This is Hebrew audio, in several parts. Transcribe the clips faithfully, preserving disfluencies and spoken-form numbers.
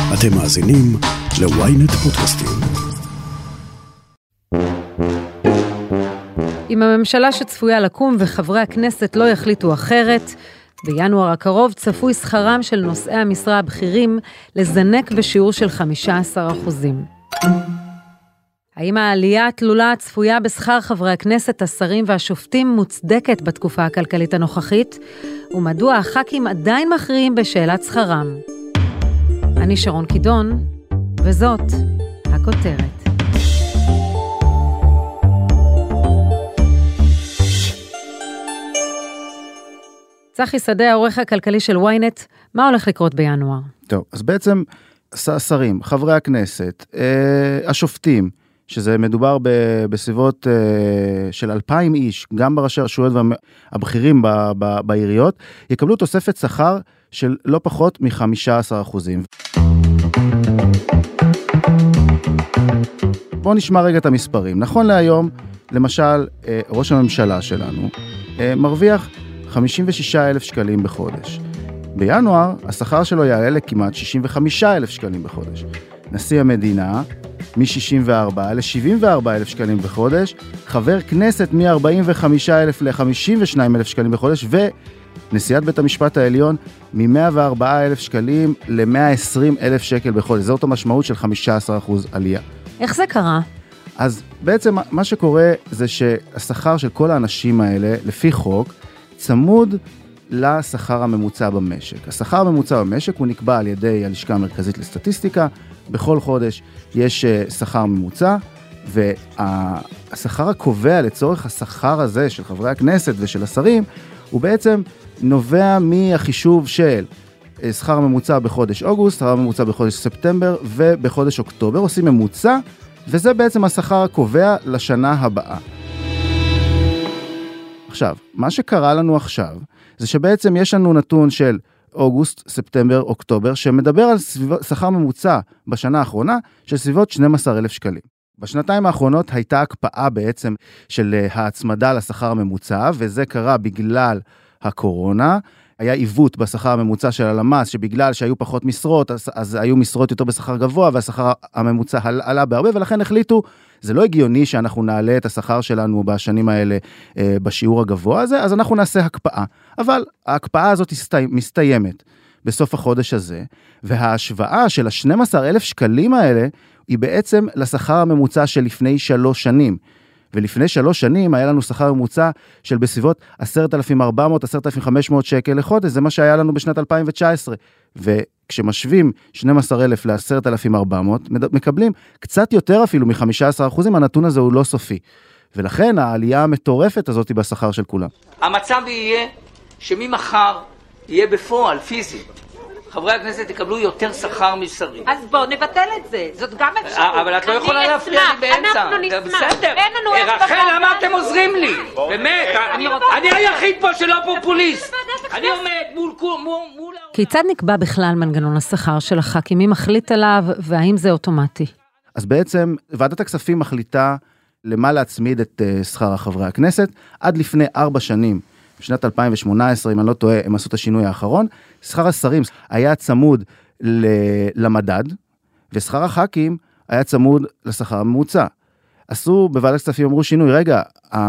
אתם מאזינים ל-ynet פודקאסטים. אם הממשלה שצפויה לקום וחברי הכנסת לא יחליטו אחרת, בינואר הקרוב צפוי שכרם של נושאי המשרה הבכירים לזנק בשיעור של חמישה עשר אחוזים. האם העלייה התלולה הצפויה בשכר חברי הכנסת, השרים והשופטים מוצדקת בתקופה הכלכלית הנוכחית? ומדוע הח"כים עדיין מכריעים בשאלת שכרם? אני שרון קידון, וזאת הכותרת. צחי שדה, העורך הכלכלי של ynet, מה הולך לקרות בינואר? טוב, אז בעצם השרים, חברי הכנסת, אה, השופטים, שזה מדובר ב- בסביבות אה, של אלפיים איש, גם בראשי הרשויות והבכירים ב- ב- בעיריות, יקבלו תוספת שכר של לא פחות מ-חמישה עשר אחוזים. בואו נשמע רגע את המספרים. נכון להיום, למשל, אה, ראש הממשלה שלנו אה, מרוויח חמישים ושישה אלף שקלים בחודש. בינואר, השכר שלו יעלה לכמעט שישים וחמישה אלף שקלים בחודש. נשיא המדינה, מ-שישים וארבעה ל-שבעים וארבעה אלף שקלים בחודש, חבר כנסת מ-ארבעים וחמישה אלף ל-חמישים ושניים אלף שקלים בחודש, ונשיאת בית המשפט העליון מ-מאה וארבעה אלף שקלים ל-מאה ועשרים אלף שקל בחודש. זאת המשמעות של חמישה עשר אחוז עלייה. איך זה קרה? אז בעצם מה שקורה זה שהשכר של כל האנשים האלה, לפי חוק, צמוד לשכר הממוצע במשק. השכר הממוצע במשק הוא נקבע על ידי הלשכה המרכזית לסטטיסטיקה. בכל חודש יש שכר ממוצע, והשכר הקובע לצורך השכר הזה של חברי הכנסת ושל השרים, הוא בעצם נובע מהחישוב של שכר ממוצע בחודש אוגוסט, שכר ממוצע בחודש ספטמבר ובחודש אוקטובר, עושים ממוצע, וזה בעצם השכר הקובע לשנה הבאה. עכשיו, מה שקרה לנו עכשיו, זה שבעצם יש לנו נתון של אוגוסט, ספטמבר, אוקטובר, שמדבר על שכר ממוצע בשנה האחרונה של סביבות שנים עשר אלף שקלים. בשנתיים האחרונות הייתה הקפאה בעצם של ההצמדה לשכר הממוצע, וזה קרה בגלל הקורונה. היה עיוות בשכר הממוצע של הלמ"ס, שבגלל שהיו פחות משרות, אז, אז היו משרות יותר בשכר גבוה, והשכר הממוצע עלה בהרבה, ולכן החליטו, זה לא הגיוני שאנחנו נעלה את השכר שלנו בשנים האלה אה, בשיעור הגבוה הזה, אז אנחנו נעשה הקפאה. אבל ההקפאה הזאת הסתי, מסתיימת בסוף החודש הזה, וההשוואה של ה-שנים עשר אלף שקלים האלה, היא בעצם לשכר הממוצע של לפני שלוש שנים. ולפני שלוש שנים היה לנו שכר ממוצע של בסביבות עשרת אלפים וארבע מאות עד עשרת אלפים וחמש מאות שקל לחודש, זה מה שהיה לנו בשנת אלפיים תשע עשרה. וכשמשווים שנים עשר אלף ל-עשרת אלפים וארבע מאות, מקבלים קצת יותר אפילו מ-חמישה עשר אחוזים, הנתון הזה הוא לא סופי. ולכן העלייה המטורפת הזאת היא בשכר של כולם. המצב יהיה שממחר יהיה בפועל, פיזי. חברי הכנסת יקבלו יותר שכר משרים. אז בואו נבטל את זה, זאת גם אפשרות. אבל את לא יכולה להפריע לי באמצע. אנחנו נשמח. בסדר. אין לנו איך רחל, למה אתם עוזרים לי? באמת, אני היחיד פה שלא פופוליסט. אני עומד מול... כיצד נקבע בכלל מנגנון השכר של הח"כים? מי מחליט עליו, והאם זה אוטומטי? אז בעצם ועדת הכספים מחליטה למה להצמיד את שכר חברי הכנסת. עד לפני ארבע שנים, בשנת אלפיים ושמונה עשרה, אם אני לא טועה, הם עשו את השינוי האחרון, שכר השרים היה צמוד למדד, ושכר הח"כים היה צמוד לשכר הממוצע. עשו, בוועדת הכספים אמרו שינוי, רגע,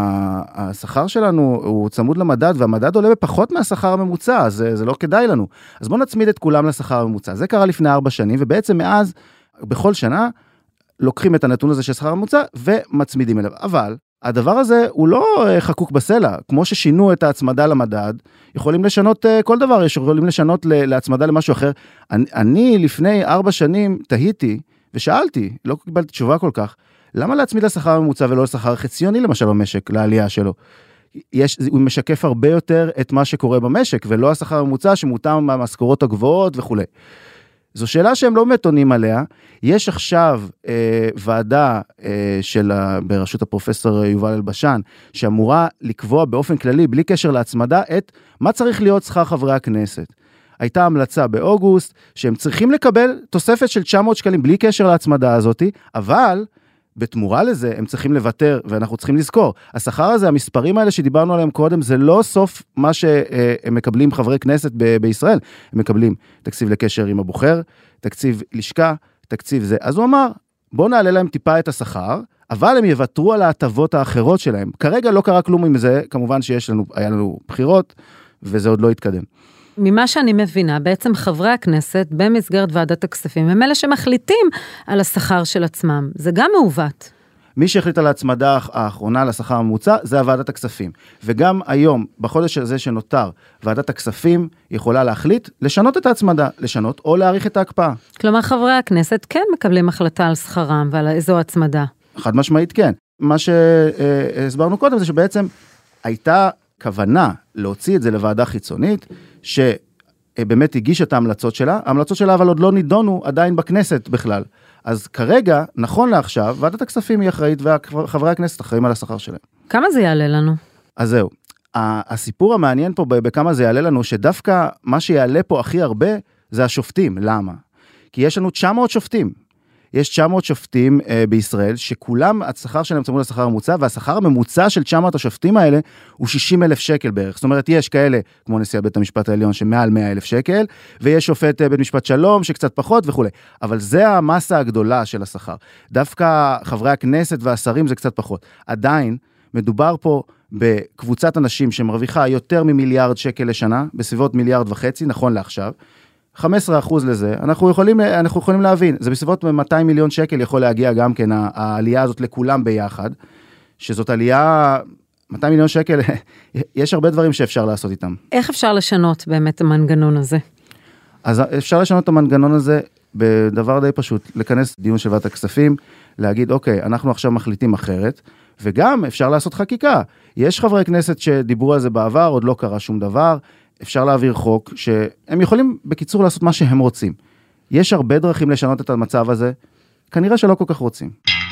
השכר שלנו הוא צמוד למדד, והמדד עולה בפחות מהשכר הממוצע, אז זה, זה לא כדאי לנו. אז בואו נצמיד את כולם לשכר הממוצע. זה קרה לפני ארבע שנים, ובעצם מאז, בכל שנה, לוקחים את הנתון הזה של שכר הממוצע, ומצמידים אליו. אבל הדבר הזה הוא לא חקוק בסלע, כמו ששינו את ההצמדה למדד, יכולים לשנות כל דבר, יכולים לשנות להצמדה למשהו אחר. אני, אני לפני ארבע שנים תהיתי ושאלתי, לא קיבלתי תשובה כל כך, למה להצמיד לשכר הממוצע ולא לשכר חציוני למשל במשק, לעלייה שלו? יש, הוא משקף הרבה יותר את מה שקורה במשק, ולא השכר הממוצע שמותאם מהמשכורות הגבוהות וכו'. זו שאלה שהם לא מתונים עליה. יש עכשיו אה, ועדה אה, של, בראשות הפרופסור יובל אלבשן, שאמורה לקבוע באופן כללי, בלי קשר להצמדה, את מה צריך להיות שכר חברי הכנסת. הייתה המלצה באוגוסט, שהם צריכים לקבל תוספת של תשע מאות שקלים, בלי קשר להצמדה הזאת, אבל בתמורה לזה, הם צריכים לוותר, ואנחנו צריכים לזכור. השכר הזה, המספרים האלה שדיברנו עליהם קודם, זה לא סוף מה שהם מקבלים חברי כנסת ב- בישראל. הם מקבלים תקציב לקשר עם הבוחר, תקציב לשכה, תקציב זה. אז הוא אמר, בוא נעלה להם טיפה את השכר, אבל הם יוותרו על ההטבות האחרות שלהם. כרגע לא קרה כלום עם זה, כמובן שיש לנו, היה לנו בחירות, וזה עוד לא יתקדם. ממה שאני מבינה, בעצם חברי הכנסת במסגרת ועדת הכספים, הם אלה שמחליטים על השכר של עצמם. זה גם מעוות. מי שהחליט על ההצמדה האחרונה לשכר הממוצע, זה ועדת הכספים. וגם היום, בחודש הזה שנותר, ועדת הכספים יכולה להחליט לשנות את ההצמדה, לשנות או להאריך את ההקפאה. כלומר, חברי הכנסת כן מקבלים החלטה על שכרם ועל איזו הצמדה. חד משמעית כן. מה שהסברנו קודם זה שבעצם הייתה כוונה להוציא את זה לוועדה חיצונית, שבאמת הגישה את ההמלצות שלה, ההמלצות שלה אבל עוד לא נידונו עדיין בכנסת בכלל. אז כרגע, נכון לעכשיו, ועדת הכספים היא אחראית, וחברי הכנסת אחראים על השכר שלהם. כמה זה יעלה לנו? אז זהו. הסיפור המעניין פה בכמה זה יעלה לנו, שדווקא מה שיעלה פה הכי הרבה, זה השופטים. למה? כי יש לנו תשע מאות שופטים. יש תשע מאות שופטים אה, בישראל, שכולם, השכר שלהם צמוד לשכר הממוצע, והשכר הממוצע של תשע מאות השופטים האלה, הוא שישים אלף שקל בערך. זאת אומרת, יש כאלה, כמו נשיא בית המשפט העליון, שמעל מאה אלף שקל, ויש שופט אה, בית משפט שלום, שקצת פחות וכו'. אבל זה המסה הגדולה של השכר. דווקא חברי הכנסת והשרים זה קצת פחות. עדיין, מדובר פה בקבוצת אנשים שמרוויחה יותר ממיליארד שקל לשנה, בסביבות מיליארד וחצי, נכון לעכשיו, חמישה עשר אחוז לזה, אנחנו יכולים, אנחנו יכולים להבין, זה בסביבות מאתיים מיליון שקל יכול להגיע גם כן, העלייה הזאת לכולם ביחד, שזאת עלייה, מאתיים מיליון שקל, יש הרבה דברים שאפשר לעשות איתם. איך אפשר לשנות באמת המנגנון הזה? אז אפשר לשנות את המנגנון הזה בדבר די פשוט, לכנס דיון של ועדת הכספים, להגיד, אוקיי, אנחנו עכשיו מחליטים אחרת, וגם אפשר לעשות חקיקה. יש חברי כנסת שדיברו על זה בעבר, עוד לא קרה שום דבר, אפשר להעביר חוק שהם יכולים בקיצור לעשות מה שהם רוצים. יש הרבה דרכים לשנות את המצב הזה, כנראה שלא כל כך רוצים.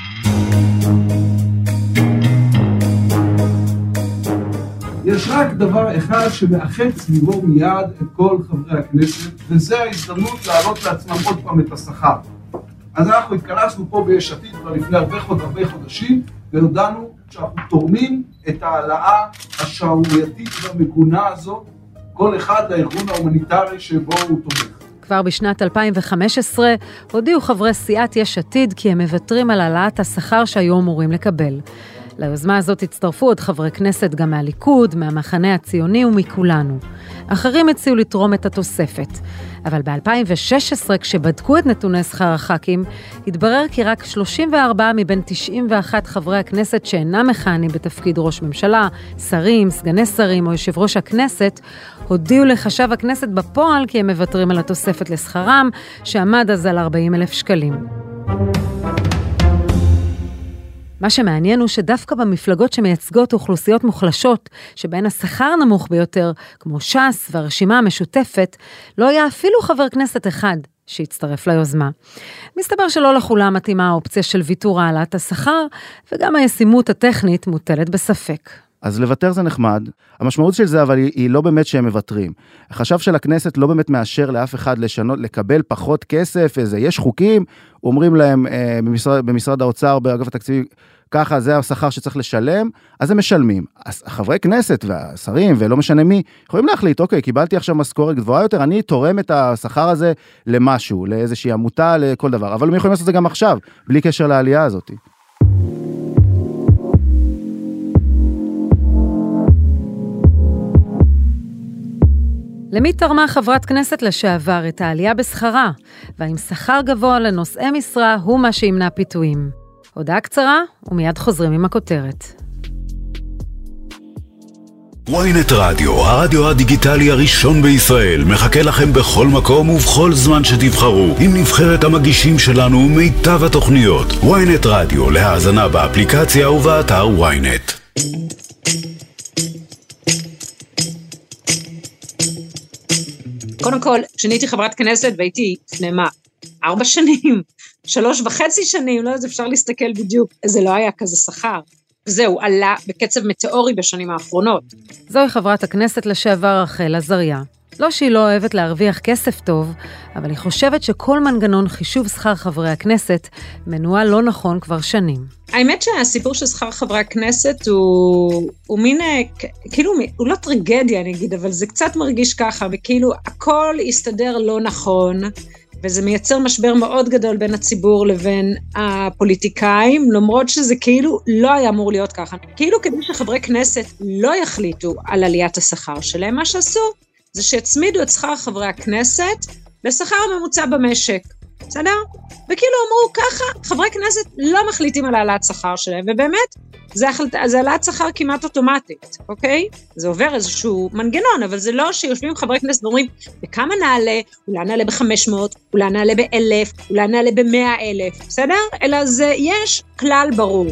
יש רק דבר אחד שמאחד סביבו מיד את כל חברי הכנסת, וזה ההזדמנות להעלות לעצמם עוד פעם את השכר. אז אנחנו התכנסנו פה ביש עתיד כבר לפני הרבה חוד, הרבה חודשים, והודענו שאנחנו תורמים את העלאה השערורייתית והמגונה הזו, כל אחד לארגון ההומניטרי שבו הוא תומך. כבר בשנת אלפיים וחמש עשרה הודיעו חברי סיעת יש עתיד כי הם מוותרים על העלאת השכר שהיו אמורים לקבל. ליוזמה הזאת הצטרפו עוד חברי כנסת גם מהליכוד, מהמחנה הציוני ומכולנו. אחרים הציעו לתרום את התוספת. אבל ב-אלפיים ושש עשרה, כשבדקו את נתוני שכר הח"כים, התברר כי רק שלושים וארבעה מבין תשעים ואחת חברי הכנסת שאינם מכהנים בתפקיד ראש ממשלה, שרים, סגני שרים או יושב ראש הכנסת, הודיעו לחשב הכנסת בפועל כי הם מוותרים על התוספת לשכרם, שעמד אז על ארבעים אלף שקלים. מה שמעניין הוא שדווקא במפלגות שמייצגות אוכלוסיות מוחלשות, שבהן השכר נמוך ביותר, כמו ש"ס והרשימה המשותפת, לא היה אפילו חבר כנסת אחד שהצטרף ליוזמה. מסתבר שלא לכולם מתאימה האופציה של ויתור העלאת השכר, וגם הישימות הטכנית מוטלת בספק. אז לוותר זה נחמד, המשמעות של זה אבל היא, היא לא באמת שהם מבטרים. החשב של הכנסת לא באמת מאשר לאף אחד לשנות, לקבל פחות כסף, איזה, יש חוקים, אומרים להם אה, במשרד, במשרד האוצר, באגף התקציבי, ככה זה השכר שצריך לשלם, אז הם משלמים. אז חברי כנסת והשרים ולא משנה מי, יכולים להחליט, אוקיי, קיבלתי עכשיו משכורת גבוהה יותר, אני תורם את השכר הזה למשהו, לאיזושהי עמותה, לכל דבר, אבל הם יכולים לעשות את זה גם עכשיו, בלי קשר לעלייה הזאת. למי תרמה חברת כנסת לשעבר את העלייה בשכרה, והאם שכר גבוה לנושאי משרה הוא מה שימנע פיתויים. הודעה קצרה, ומיד חוזרים עם הכותרת. וויינט רדיו, הרדיו הדיגיטלי הראשון בישראל, מחכה לכם בכל מקום ובכל זמן שתבחרו, עם נבחרת המגישים שלנו ומיטב התוכניות. וויינט רדיו, להאזנה באפליקציה ובאתר וויינט. קודם כל, כשנהייתי חברת כנסת, והייתי לפני מה? ארבע שנים, שלוש וחצי שנים, לא יודע, אפשר להסתכל בדיוק, זה לא היה כזה שכר. וזהו, עלה בקצב מטאורי בשנים האחרונות. זוהי חברת הכנסת לשעבר רחל עזריה. לא שהיא לא אוהבת להרוויח כסף טוב, אבל היא חושבת שכל מנגנון חישוב שכר חברי הכנסת מנוהל לא נכון כבר שנים. האמת שהסיפור של שכר חברי הכנסת הוא, הוא מין, כאילו, הוא לא טרגדיה נגיד, אבל זה קצת מרגיש ככה, וכאילו הכל יסתדר לא נכון, וזה מייצר משבר מאוד גדול בין הציבור לבין הפוליטיקאים, למרות שזה כאילו לא היה אמור להיות ככה. כאילו כדי שחברי כנסת לא יחליטו על עליית השכר שלהם, מה שעשו זה שהצמידו את שכר חברי הכנסת לשכר הממוצע במשק, בסדר? וכאילו אמרו ככה, חברי כנסת לא מחליטים על העלאת שכר שלהם, ובאמת זה, החלט... זה העלאת שכר כמעט אוטומטית, אוקיי? זה עובר איזשהו מנגנון, אבל זה לא שיושבים חברי כנסת ואומרים, בכמה נעלה, אולי נעלה ב-חמש מאות, אולי נעלה ב-אלף, אולי נעלה ב-מאה אלף, בסדר? אלא זה, יש כלל ברור.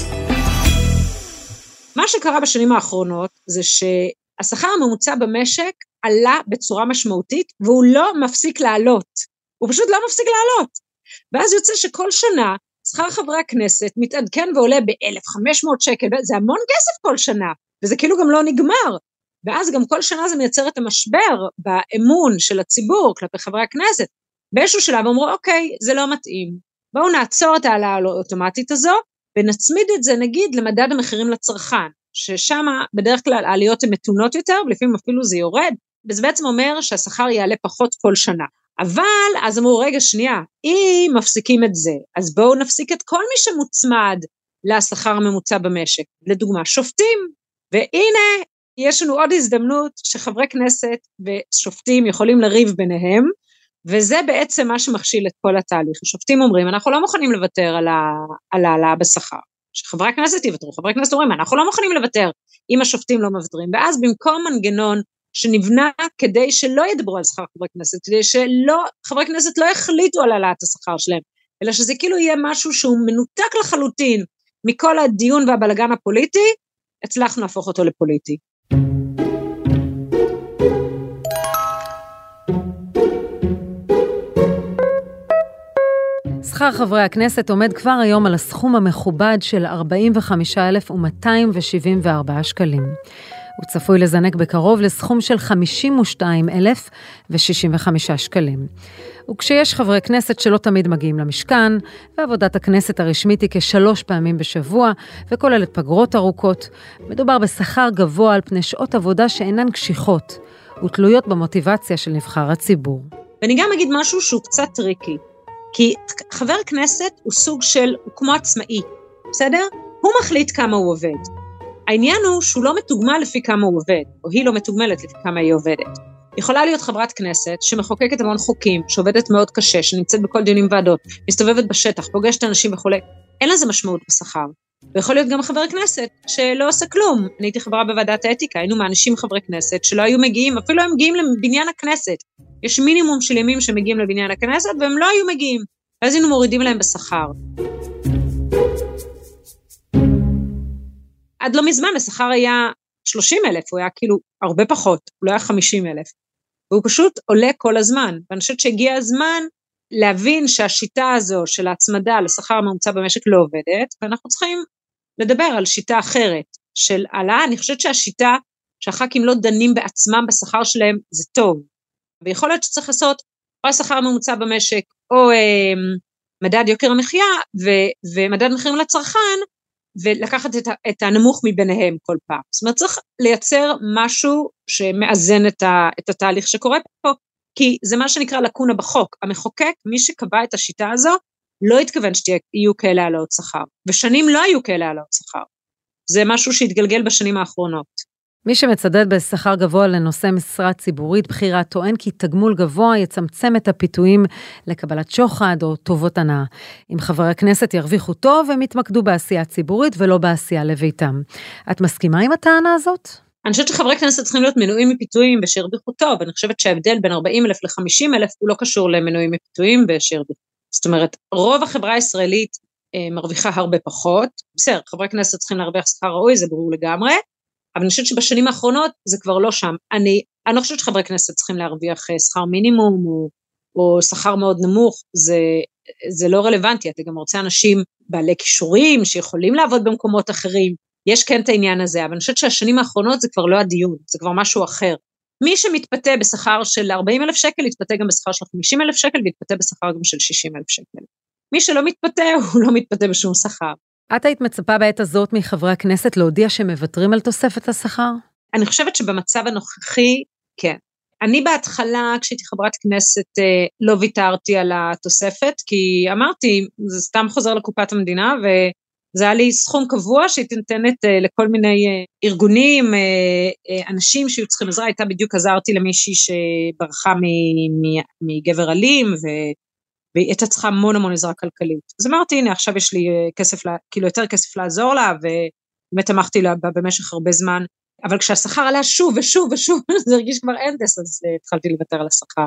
מה שקרה בשנים האחרונות, זה שהשכר הממוצע במשק עלה בצורה משמעותית, והוא לא מפסיק לעלות. הוא פשוט לא מפסיק לעלות. ואז יוצא שכל שנה, שכר חברי הכנסת מתעדכן ועולה ב-אלף וחמש מאות שקל, זה המון כסף כל שנה, וזה כאילו גם לא נגמר. ואז גם כל שנה זה מייצר את המשבר באמון של הציבור כלפי חברי הכנסת. באיזשהו שלב אמרו, אוקיי, זה לא מתאים. בואו נעצור את העלה האוטומטית הזו, ונצמיד את זה נגיד למדד המחירים לצרכן, ששם בדרך כלל העליות הן מתונות יותר, ולפעמים אפילו זה יורד, וזה בעצם אומר שהשכר יעלה פחות כל שנה. אבל אז אמרו, רגע שנייה, אם מפסיקים את זה, אז בואו נפסיק את כל מי שמוצמד לשכר הממוצע במשק, לדוגמה שופטים, והנה יש לנו עוד הזדמנות שחברי כנסת ושופטים יכולים לריב ביניהם, וזה בעצם מה שמכשיל את כל התהליך. השופטים אומרים, אנחנו לא מוכנים לוותר על העלאה בשכר, שחברי הכנסת יוותרו, חברי כנסת אומרים, אנחנו לא מוכנים לוותר אם השופטים לא מוותרים, ואז במקום מנגנון שנבנה כדי שלא ידברו על שכר חברי כנסת, כדי שלא, חברי כנסת לא יחליטו על העלאת השכר שלהם, אלא שזה כאילו יהיה משהו שהוא מנותק לחלוטין מכל הדיון והבלגן הפוליטי, הצלחנו להפוך אותו לפוליטי. שכר חברי הכנסת עומד כבר היום על הסכום המכובד של ארבעים וחמישה אלף מאתיים שבעים וארבעה שקלים. הוא צפוי לזנק בקרוב לסכום של חמישים ושניים אלף ושישים וחמישה שקלים. וכשיש חברי כנסת שלא תמיד מגיעים למשכן, ועבודת הכנסת הרשמית היא כשלוש פעמים בשבוע, וכוללת פגרות ארוכות, מדובר בשכר גבוה על פני שעות עבודה שאינן קשיחות, ותלויות במוטיבציה של נבחר הציבור. ואני גם אגיד משהו שהוא קצת טריקי, כי חבר כנסת הוא סוג של, הוא כמו עצמאי, בסדר? הוא מחליט כמה הוא עובד. העניין הוא שהוא לא מתוגמל לפי כמה הוא עובד, או היא לא מתוגמלת לפי כמה היא עובדת. יכולה להיות חברת כנסת שמחוקקת המון חוקים, שעובדת מאוד קשה, שנמצאת בכל דיונים ועדות, מסתובבת בשטח, פוגשת אנשים וכו'. אין לזה משמעות בשכר. ויכול להיות גם חבר כנסת שלא עושה כלום. אני הייתי חברה בוועדת האתיקה, היינו מאנשים חברי כנסת שלא היו מגיעים, אפילו הם מגיעים לבניין הכנסת. יש מינימום של ימים שמגיעים לבניין הכנסת, והם לא היו מגיעים. ואז היינו מורידים להם בשכר. עד לא מזמן השכר היה שלושים אלף, הוא היה כאילו הרבה פחות, הוא לא היה חמישים אלף. והוא פשוט עולה כל הזמן. ואני חושבת שהגיע הזמן להבין שהשיטה הזו של ההצמדה לשכר הממוצע במשק לא עובדת, ואנחנו צריכים לדבר על שיטה אחרת של העלאה. אני חושבת שהשיטה שהח"כים לא דנים בעצמם בשכר שלהם זה טוב. ויכול להיות שצריך לעשות או השכר הממוצע במשק, או אה, מדד יוקר המחיה, ו- ומדד מחירים לצרכן, ולקחת את, ה- את הנמוך מביניהם כל פעם. זאת אומרת, צריך לייצר משהו שמאזן את, ה- את התהליך שקורה פה, כי זה מה שנקרא לקונה בחוק. המחוקק, מי שקבע את השיטה הזו, לא התכוון שיהיו כאלה העלאות שכר, ושנים לא היו כאלה העלאות שכר. זה משהו שהתגלגל בשנים האחרונות. מי שמצדד בשכר גבוה לנושא משרה ציבורית בחירה טוען כי תגמול גבוה יצמצם את הפיתויים לקבלת שוחד או טובות הנאה. אם חברי הכנסת ירוויחו טוב, הם יתמקדו בעשייה ציבורית ולא בעשייה לביתם. את מסכימה עם הטענה הזאת? אני חושבת שחברי כנסת צריכים להיות מנועים מפיתויים ושירוויחו טוב. אני חושבת שההבדל בין ארבעים אלף ל-חמישים אלף הוא לא קשור למנועים מפיתויים ושירוויחו. זאת אומרת, רוב החברה הישראלית אה, מרוויחה הרבה פחות. בסדר, חברי כנסת צריכים להרוויח שכר ראוי, זה ברור לגמרי. אבל אני חושבת שבשנים האחרונות זה כבר לא שם. אני, אני לא חושבת שחברי כנסת צריכים להרוויח שכר מינימום או, או שכר מאוד נמוך, זה, זה לא רלוונטי. אתה גם רוצה אנשים בעלי כישורים שיכולים לעבוד במקומות אחרים. יש כן את העניין הזה, אבל אני חושבת שהשנים האחרונות זה כבר לא הדיון, זה כבר משהו אחר. מי שמתפתה בשכר של ארבעים אלף שקל, יתפתה גם בשכר של חמישים אלף שקל, ויתפתה בשכר גם של שישים אלף שקל. מי שלא מתפתה, הוא לא מתפתה בשום שכר. את היית מצפה בעת הזאת מחברי הכנסת להודיע שמוותרים על תוספת השכר? אני חושבת שבמצב הנוכחי, כן. אני בהתחלה, כשהייתי חברת כנסת, לא ויתרתי על התוספת, כי אמרתי, זה סתם חוזר לקופת המדינה, וזה היה לי סכום קבוע שהייתי נותנת לכל מיני ארגונים, אנשים שהיו צריכים עזרה, הייתה בדיוק עזרתי למישהי שברחה מגבר אלים, והיא הייתה צריכה המון המון עזרה כלכלית. אז אמרתי, הנה, עכשיו יש לי כסף, כאילו יותר כסף לעזור לה, ובאמת אמרתי לה במשך הרבה זמן, אבל כשהשכר עלה שוב ושוב ושוב, זה הרגיש כבר אנדס, אז התחלתי לוותר על השכר.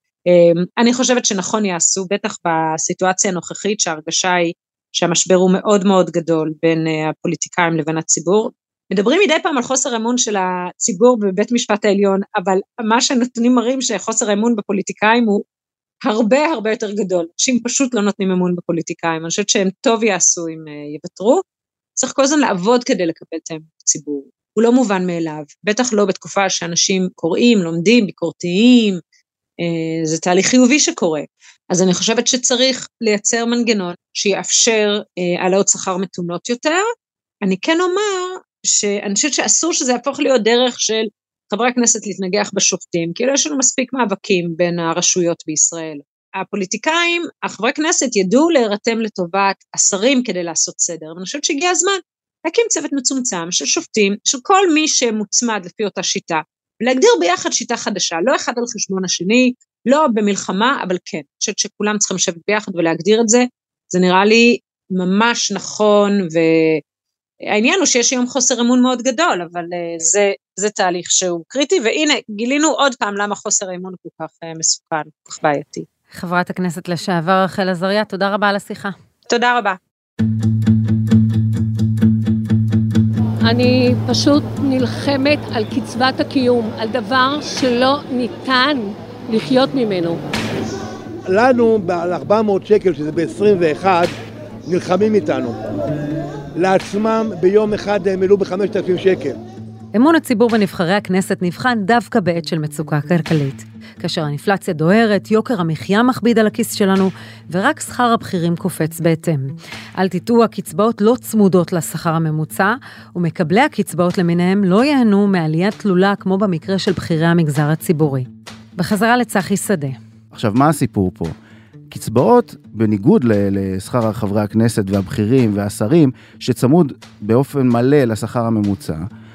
אני חושבת שנכון יעשו, בטח בסיטואציה הנוכחית, שההרגשה היא שהמשבר הוא מאוד מאוד גדול בין הפוליטיקאים לבין הציבור. מדברים מדי פעם על חוסר אמון של הציבור בבית משפט העליון, אבל מה שנתונים מראים שחוסר אמון בפוליטיקאים הוא הרבה הרבה יותר גדול. אנשים פשוט לא נותנים אמון בפוליטיקאים, אני חושבת שהם טוב יעשו אם יוותרו. צריך כל הזמן לעבוד כדי לקבל את הציבור. הוא לא מובן מאליו, בטח לא בתקופה שאנשים קוראים, לומדים, ביקורתיים, זה תהליך חיובי שקורה. אז אני חושבת שצריך לייצר מנגנון שיאפשר העלאות שכר מתונות יותר. אני כן אומר שאני חושבת שאסור שזה יהפוך להיות דרך של חברי הכנסת להתנגח בשופטים, כאילו יש לנו מספיק מאבקים בין הרשויות בישראל. הפוליטיקאים, החברי כנסת ידעו להירתם לטובת השרים כדי לעשות סדר, ואני חושבת שהגיע הזמן להקים צוות מצומצם של שופטים, של כל מי שמוצמד לפי אותה שיטה, ולהגדיר ביחד שיטה חדשה, לא אחד על חשבון השני, לא במלחמה, אבל כן, אני חושבת שכולם צריכים לשבת ביחד ולהגדיר את זה, זה נראה לי ממש נכון, והעניין הוא שיש היום חוסר אמון מאוד גדול, אבל זה, זה תהליך שהוא קריטי, והנה, גילינו עוד פעם למה חוסר האמון כל כך מסוכן, כל כך בעייתי. חברת הכנסת לשעבר רחל עזריה, תודה רבה על השיחה. תודה רבה. אני פשוט נלחמת על קצבת הקיום, על דבר שלא ניתן לחיות ממנו. לנו על ארבע מאות שקל, שזה ב-עשרים ואחת, נלחמים איתנו. לעצמם ביום אחד הם העלו ב-חמשת אלפים שקל. אמון הציבור בנבחרי הכנסת נבחן דווקא בעת של מצוקה כלכלית. כאשר האינפלציה דוהרת, יוקר המחיה מכביד על הכיס שלנו, ורק שכר הבכירים קופץ בהתאם. אל תטעו, הקצבאות לא צמודות לשכר הממוצע, ומקבלי הקצבאות למיניהם לא ייהנו מעליית תלולה כמו במקרה של בכירי המגזר הציבורי. בחזרה לצחי שדה. עכשיו, מה הסיפור פה? קצבאות, בניגוד לשכר חברי הכנסת והבכירים והשרים, שצמוד באופן מלא לשכר הממוצע,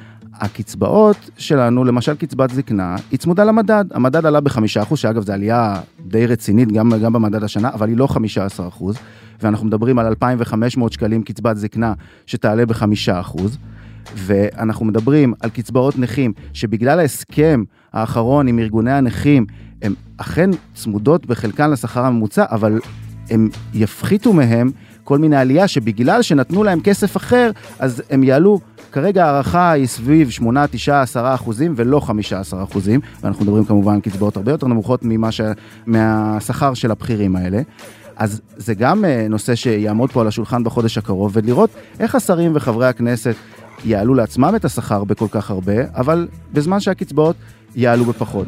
הקצבאות שלנו, למשל קצבת זקנה, היא צמודה למדד. המדד עלה בחמישה אחוז, שאגב זו עלייה די רצינית גם, גם במדד השנה, אבל היא לא חמישה עשר אחוז, ואנחנו מדברים על אלפיים וחמש מאות שקלים קצבת זקנה שתעלה בחמישה אחוז, ואנחנו מדברים על קצבאות נכים, שבגלל ההסכם האחרון עם ארגוני הנכים, הם אכן צמודות בחלקן לשכר הממוצע, אבל הם יפחיתו מהם כל מיני עלייה, שבגלל שנתנו להם כסף אחר, אז הם יעלו. כרגע הערכה היא סביב שמונה, תשע, עשרה אחוזים, ולא חמישה עשר אחוזים, ואנחנו מדברים כמובן על קצבאות הרבה יותר נמוכות ממה ש... מהשכר של הבכירים האלה. אז זה גם נושא שיעמוד פה על השולחן בחודש הקרוב, ולראות איך השרים וחברי הכנסת יעלו לעצמם את השכר בכל כך הרבה, אבל בזמן שהקצבאות יעלו בפחות.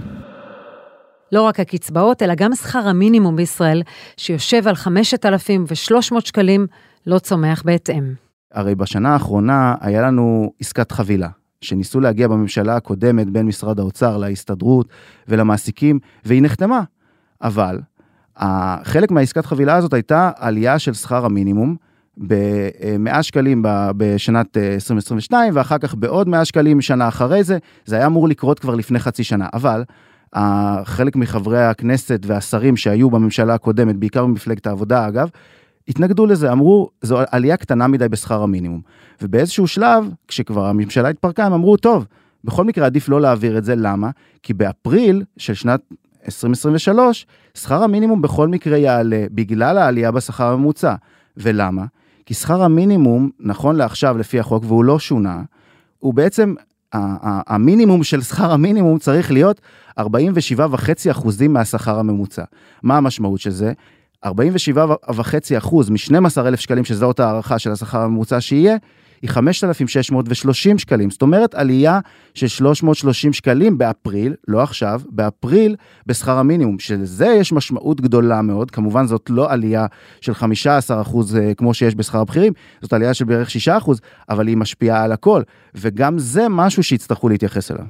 לא רק הקצבאות, אלא גם שכר המינימום בישראל, שיושב על חמשת אלפים ושלוש מאות שקלים, לא צומח בהתאם. הרי בשנה האחרונה היה לנו עסקת חבילה, שניסו להגיע בממשלה הקודמת בין משרד האוצר להסתדרות ולמעסיקים, והיא נחתמה. אבל חלק מהעסקת חבילה הזאת הייתה עלייה של שכר המינימום, ב-מאה שקלים בשנת עשרים עשרים ושתיים, ואחר כך בעוד מאה שקלים שנה אחרי זה, זה היה אמור לקרות כבר לפני חצי שנה. אבל חלק מחברי הכנסת והשרים שהיו בממשלה הקודמת, בעיקר במפלגת העבודה אגב, התנגדו לזה, אמרו, זו עלייה קטנה מדי בשכר המינימום. ובאיזשהו שלב, כשכבר הממשלה התפרקה, הם אמרו, טוב, בכל מקרה עדיף לא להעביר את זה, למה? כי באפריל של שנת עשרים עשרים ושלוש, שכר המינימום בכל מקרה יעלה, בגלל העלייה בשכר הממוצע. ולמה? כי שכר המינימום, נכון לעכשיו לפי החוק, והוא לא שונה, הוא בעצם, המינימום של שכר המינימום צריך להיות ארבעים ושבעה נקודה חמש אחוזים מהשכר הממוצע. מה המשמעות של זה? ארבעים ושבעה נקודה חמש אחוז מ-שנים עשר אלף שקלים, שזאת הערכה של השכר הממוצע שיהיה, היא חמשת אלפים שש מאות ושלושים שקלים, זאת אומרת עלייה של שלוש מאות ושלושים שקלים באפריל, לא עכשיו, באפריל בשכר המינימום, שלזה יש משמעות גדולה מאוד, כמובן זאת לא עלייה של חמישה עשר אחוז כמו שיש בשכר הבכירים, זאת עלייה של בערך שישה אחוז, אבל היא משפיעה על הכל, וגם זה משהו שיצטרכו להתייחס אליו.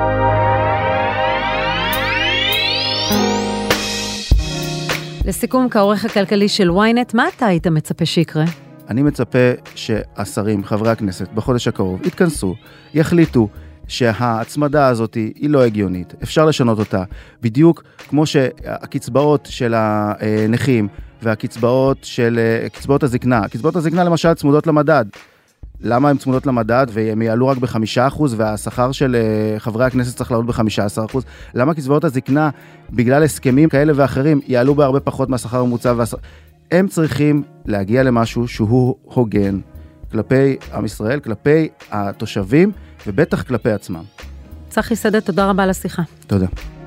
לסיכום, כעורך הכלכלי של וויינט, מה אתה היית מצפה שיקרה? אני מצפה שהשרים, חברי הכנסת, בחודש הקרוב, יתכנסו, יחליטו שההצמדה הזאת היא לא הגיונית, אפשר לשנות אותה, בדיוק כמו שהקצבאות של הנכים והקצבאות של קצבאות הזקנה, קצבאות הזקנה למשל צמודות למדד, למה הן צמודות למדד והן יעלו רק ב-חמישה אחוז והשכר של חברי הכנסת צריך לעלות ב-חמישה עשר אחוז? למה קצבאות הזקנה בגלל הסכמים כאלה ואחרים יעלו בהרבה פחות מהשכר הממוצע? והשכר... הם צריכים להגיע למשהו שהוא הוגן כלפי עם ישראל, כלפי התושבים ובטח כלפי עצמם. צחי שדה, תודה רבה על השיחה. תודה.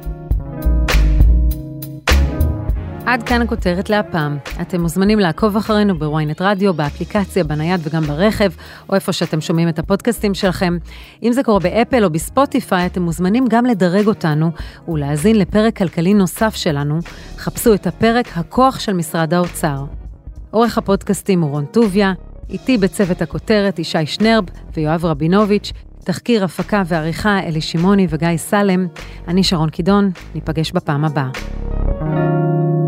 עד כאן הכותרת להפעם. אתם מוזמנים לעקוב אחרינו בוויינט רדיו, באפליקציה, בנייד וגם ברכב, או איפה שאתם שומעים את הפודקאסטים שלכם. אם זה קורה באפל או בספוטיפיי, אתם מוזמנים גם לדרג אותנו ולהזין לפרק כלכלי נוסף שלנו. חפשו את הפרק הכוח של משרד האוצר. עורך הפודקאסטים הוא רון טוביה, איתי בצוות הכותרת ישי שנרב ויואב רבינוביץ', תחקיר, הפקה ועריכה אלי שימוני וגיא סלם. אני שרון קידון, ניפגש בפעם הבאה.